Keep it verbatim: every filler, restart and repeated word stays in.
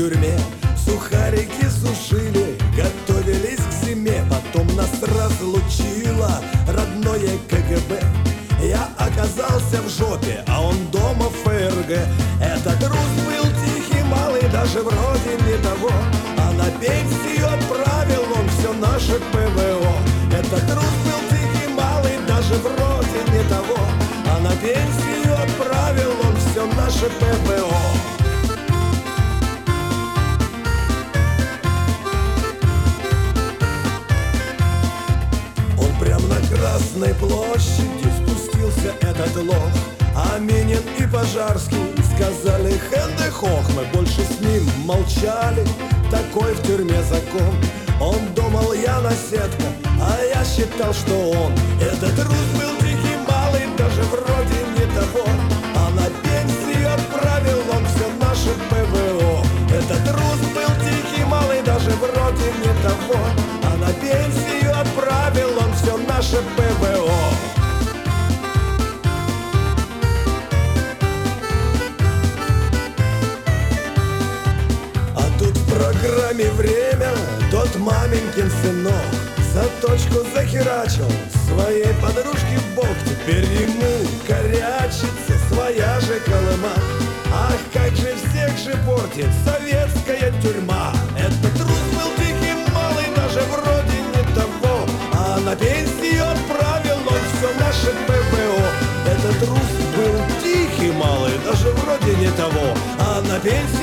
тюрьме. Сухарики сушили, готовились к зиме. Потом нас разлучило родное КГБ. Я оказался в жопе, а он дома в ФРГ. Этот рус был тихий, малый, даже вроде не того, а на пенсию отправил он все наше ПВО. Этот рус был тихий, малый, даже вроде не того, а на пенсию отправил он все наше ПВО. Он прям на Красной площади спустился, этот лох. А Минин и Пожарский сказали хэнде-хох. Мы больше с ним молчали, такой в тюрьме закон. Он думал, я наседка, а я считал, что он. Этот рус был тихий, малый, даже вроде не того, а на пенсию отправил он все наше ПВО. Этот рус был тихий, малый, даже вроде не того, а на пенсию отправил он все наше ПВО. В программе «Время» тот маменькин сынок за точку захерачил своей подружке в бок. Теперь ему корячится своя же Колыма. Ах, как же всех же портит советская тюрьма. Этот рус был тихий, малый, даже вроде не того, а на пенсию отправил он все наше ПВО. Этот рус был тихий, малый, даже вроде не того, а на пенсию